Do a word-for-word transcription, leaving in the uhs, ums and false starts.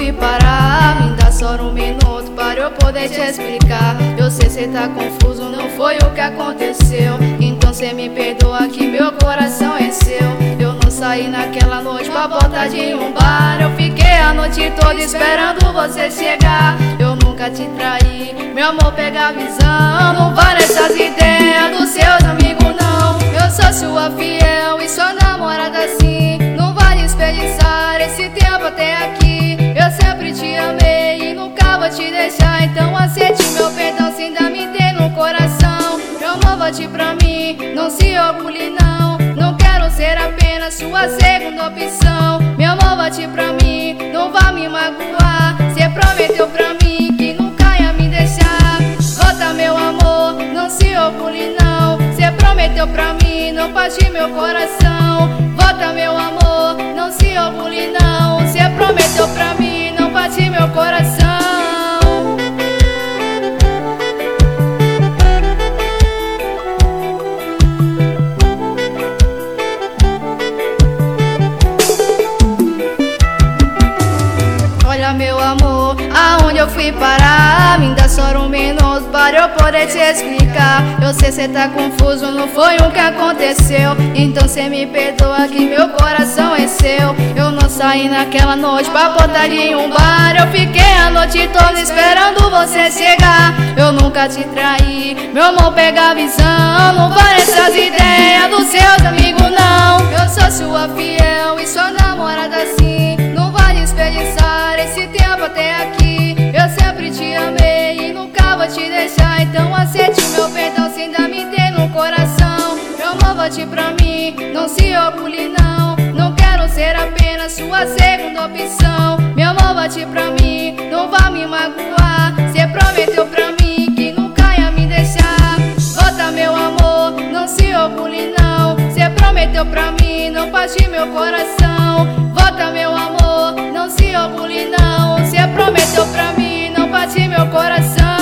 fui parar? Me dá só um minuto para eu poder te explicar. Eu sei cê tá confuso, não foi o que aconteceu. Então cê me perdoa que meu coração é seu. Eu não saí naquela noite pra voltar de um bar. Eu fiquei a noite toda esperando você chegar. Eu nunca te traí, meu amor, pega a visão. Não vale essas ideias dos seus amigos não. Eu sou sua fiel e sua namorada sim. Não vai desperdiçar esse tempo até aqui. Eu sempre te amei e nunca vou te deixar. Então aceite meu perdão se ainda me tem no coração. Meu amor, volte pra mim, não se orgulhe não. Não quero ser apenas sua segunda opção. Meu amor, volte pra mim, não vá me magoar. Cê prometeu pra mim que nunca ia me deixar. Volta meu amor, não se orgulhe não. Cê prometeu pra mim, não parte meu coração. Volta meu amor, não se orgulhe não. Cê prometeu pra mim, não parte meu coração. Olha meu amor, aonde eu fui parar? Me dá só um minuto para eu poder te explicar. Eu sei cê tá confuso, não foi o que aconteceu. Então cê me perdoa que meu coração é seu. Eu não saí naquela noite pra botar em um bar. Eu fiquei a noite toda esperando você chegar. Eu nunca te traí, meu amor, pega a visão. Não vale essas ideias dos seus amigos não. Eu sou sua fiel e sua namorada sim. Não vai desperdiçar esse tempo até aqui. Eu sempre te amei e nunca vou te deixar. Então aceite meu perdão se ainda me tem no coração. Meu amor, volte pra mim, não se orgulhe não. Não quero ser apenas sua segunda opção. Meu amor, volte pra mim, não vá me magoar. Cê prometeu pra mim que nunca ia me deixar. Volta meu amor, não se orgulhe não. Cê prometeu pra mim, não parte meu coração. Volta meu amor, não se orgulhe não. Cê prometeu pra mim, não parte meu coração.